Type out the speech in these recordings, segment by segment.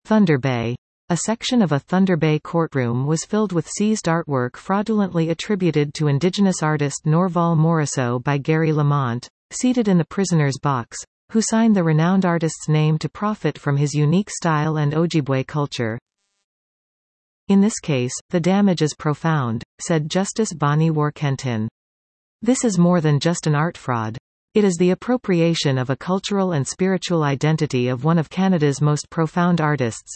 Thunder Bay. A section of a Thunder Bay courtroom was filled with seized artwork fraudulently attributed to Indigenous artist Norval Morrisseau by Gary Lamont, seated in the prisoner's box, who signed the renowned artist's name to profit from his unique style and Ojibwe culture. In this case, the damage is profound, said Justice Bonnie Warkentin. This is more than just an art fraud. It is the appropriation of a cultural and spiritual identity of one of Canada's most profound artists.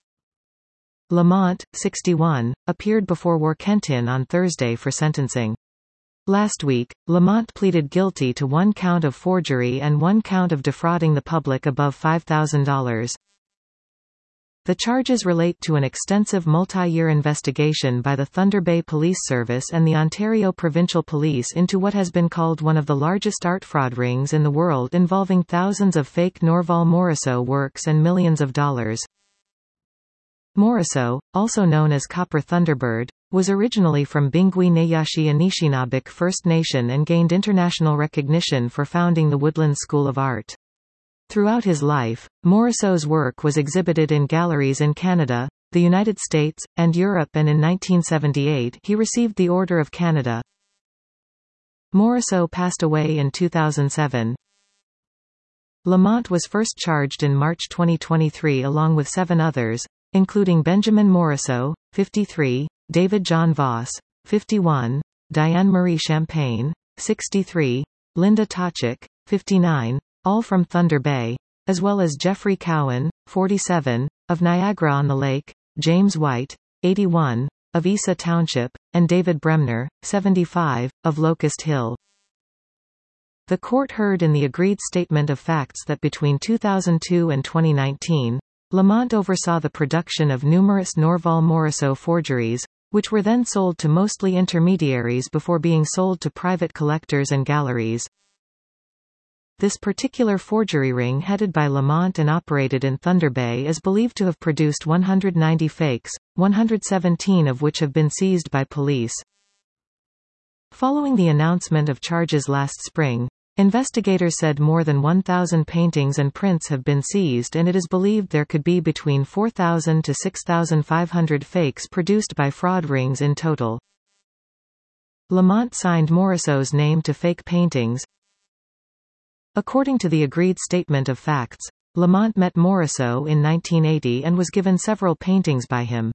Lamont, 61, appeared before Warkentin on Thursday for sentencing. Last week, Lamont pleaded guilty to 1 count of forgery and 1 count of defrauding the public above $5,000. The charges relate to an extensive multi-year investigation by the Thunder Bay Police Service and the Ontario Provincial Police into what has been called one of the largest art fraud rings in the world, involving thousands of fake Norval Morrisseau works and millions of dollars. Morrisseau, also known as Copper Thunderbird, was originally from Bingui Nayashi Anishinabek First Nation and gained international recognition for founding the Woodlands School of Art. Throughout his life, Morrisseau's work was exhibited in galleries in Canada, the United States, and Europe, and in 1978 he received the Order of Canada. Morrisseau passed away in 2007. Lamont was first charged in March 2023 along with 7 others, including Benjamin Morrisseau, 53, David John Voss, 51, Diane Marie Champagne, 63, Linda Tochik, 59, all from Thunder Bay, as well as Jeffrey Cowan, 47, of Niagara-on-the-Lake, James White, 81, of Isa Township, and David Bremner, 75, of Locust Hill. The court heard in the agreed statement of facts that between 2002 and 2019, Lamont oversaw the production of numerous Norval Morrisseau forgeries, which were then sold to mostly intermediaries before being sold to private collectors and galleries. This particular forgery ring headed by Lamont and operated in Thunder Bay is believed to have produced 190 fakes, 117 of which have been seized by police. Following the announcement of charges last spring, investigators said more than 1,000 paintings and prints have been seized, and it is believed there could be between 4,000 to 6,500 fakes produced by fraud rings in total. Lamont signed Morrisseau's name to fake paintings. According to the agreed statement of facts, Lamont met Morrisseau in 1980 and was given several paintings by him.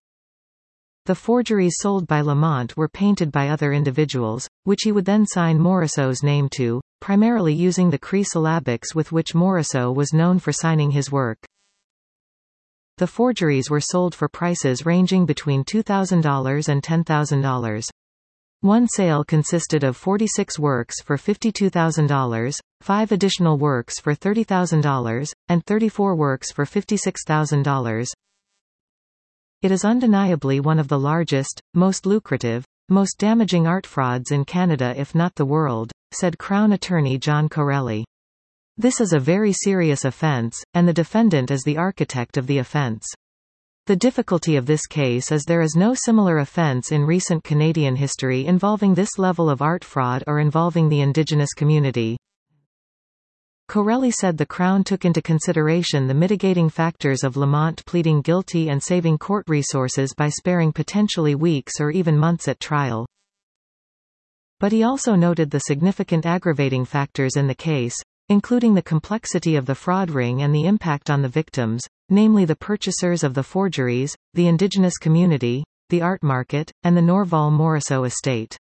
The forgeries sold by Lamont were painted by other individuals, which he would then sign Morrisseau's name to, primarily using the Cree syllabics with which Morrisseau was known for signing his work. The forgeries were sold for prices ranging between $2,000 and $10,000. One sale consisted of 46 works for $52,000, 5 additional works for $30,000, and 34 works for $56,000. It is undeniably one of the largest, most lucrative, most damaging art frauds in Canada if not the world, said Crown Attorney John Corelli. This is a very serious offence, and the defendant is the architect of the offence. The difficulty of this case is there is no similar offence in recent Canadian history involving this level of art fraud or involving the Indigenous community. Corelli said the Crown took into consideration the mitigating factors of Lamont pleading guilty and saving court resources by sparing potentially weeks or even months at trial. But he also noted the significant aggravating factors in the case, including the complexity of the fraud ring and the impact on the victims, namely the purchasers of the forgeries, the Indigenous community, the art market, and the Norval Morrisseau estate.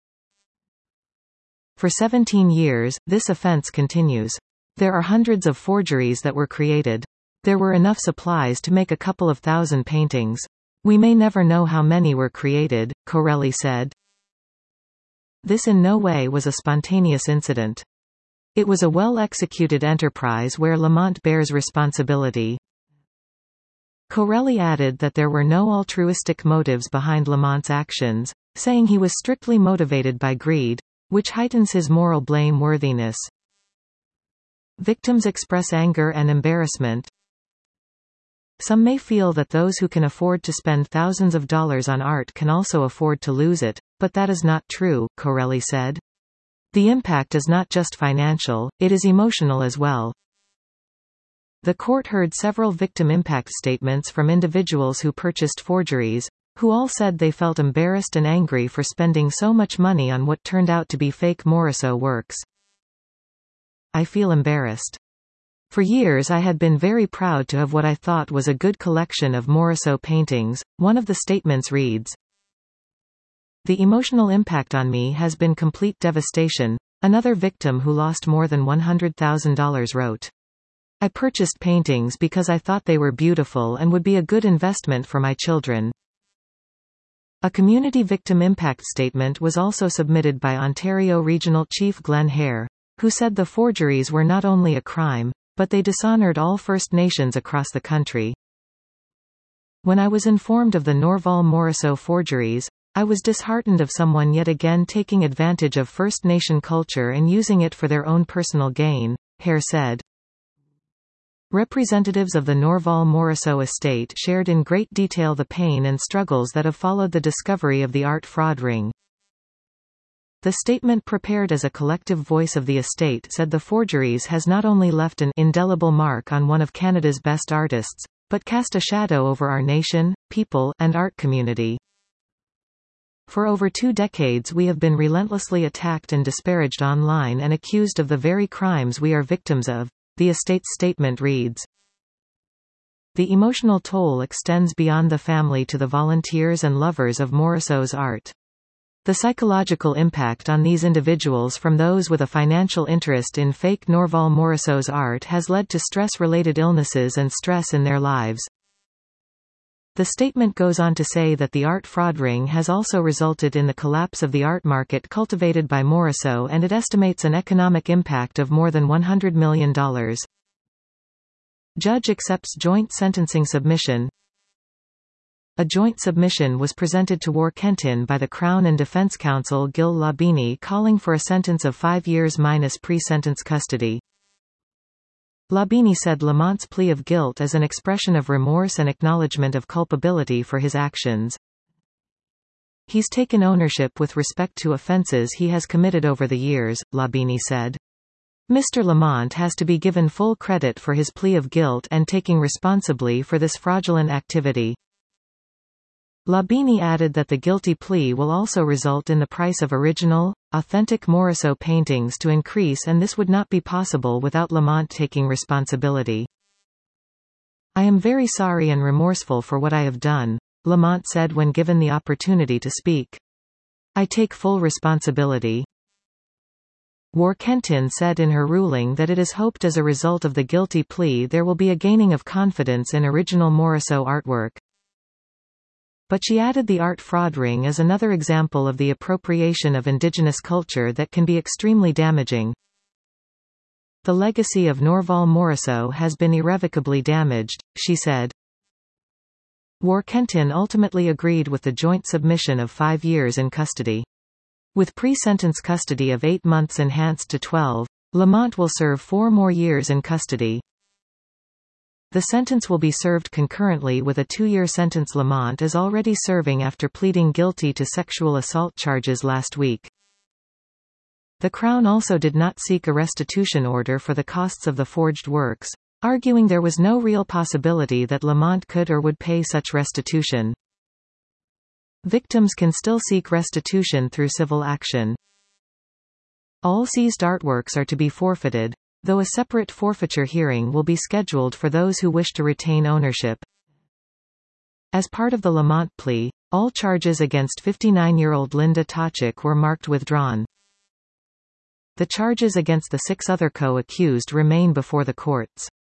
For 17 years, this offence continues. There are hundreds of forgeries that were created. There were enough supplies to make a couple of thousand paintings. We may never know how many were created, Corelli said. This in no way was a spontaneous incident. It was a well-executed enterprise where Lamont bears responsibility. Corelli added that there were no altruistic motives behind Lamont's actions, saying he was strictly motivated by greed, which heightens his moral blameworthiness. Victims express anger and embarrassment. Some may feel that those who can afford to spend thousands of dollars on art can also afford to lose it, but that is not true, Corelli said. The impact is not just financial, it is emotional as well. The court heard several victim impact statements from individuals who purchased forgeries, who all said they felt embarrassed and angry for spending so much money on what turned out to be fake Morisot works. I feel embarrassed. For years I had been very proud to have what I thought was a good collection of Morisot paintings. One of the statements reads, "The emotional impact on me has been complete devastation," another victim who lost more than $100,000 wrote. "I purchased paintings because I thought they were beautiful and would be a good investment for my children." A community victim impact statement was also submitted by Ontario Regional Chief Glenn Hare, who said the forgeries were not only a crime, but they dishonored all First Nations across the country. "When I was informed of the Norval Morisot forgeries, I was disheartened of someone yet again taking advantage of First Nation culture and using it for their own personal gain," Hare said. Representatives of the Norval Morisot estate shared in great detail the pain and struggles that have followed the discovery of the art fraud ring. The statement, prepared as a collective voice of the estate, said the forgeries has not only left an indelible mark on one of Canada's best artists, but cast a shadow over our nation, people, and art community. "For over 2 decades we have been relentlessly attacked and disparaged online and accused of the very crimes we are victims of," the estate's statement reads. "The emotional toll extends beyond the family to the volunteers and lovers of Morisot's art. The psychological impact on these individuals from those with a financial interest in fake Norval Morisot's art has led to stress-related illnesses and stress in their lives." The statement goes on to say that the art fraud ring has also resulted in the collapse of the art market cultivated by Morisot, and it estimates an economic impact of more than $100 million. Judge accepts joint sentencing submission. A joint submission was presented to War Kenton by the Crown and Defence Counsel Gil Labini, calling for a sentence of 5 years minus pre-sentence custody. Labini said Lamont's plea of guilt is an expression of remorse and acknowledgement of culpability for his actions. "He's taken ownership with respect to offences he has committed over the years," Labini said. "Mr. Lamont has to be given full credit for his plea of guilt and taking responsibly for this fraudulent activity." Labini added that the guilty plea will also result in the price of original, authentic Morisot paintings to increase, and this would not be possible without Lamont taking responsibility. "I am very sorry and remorseful for what I have done," Lamont said when given the opportunity to speak. "I take full responsibility." War Kenton said in her ruling that it is hoped as a result of the guilty plea there will be a gaining of confidence in original Morisot artwork. But she added the art fraud ring is another example of the appropriation of Indigenous culture that can be extremely damaging. "The legacy of Norval Morisot has been irrevocably damaged," she said. War Kenton ultimately agreed with the joint submission of 5 years in custody. With pre-sentence custody of 8 months enhanced to 12, Lamont will serve 4 more years in custody. The sentence will be served concurrently with a 2-year sentence Lamont is already serving after pleading guilty to sexual assault charges last week. The Crown also did not seek a restitution order for the costs of the forged works, arguing there was no real possibility that Lamont could or would pay such restitution. Victims can still seek restitution through civil action. All seized artworks are to be forfeited, though a separate forfeiture hearing will be scheduled for those who wish to retain ownership. As part of the Lamont plea, all charges against 59-year-old Linda Tochik were marked withdrawn. The charges against the 6 other co-accused remain before the courts.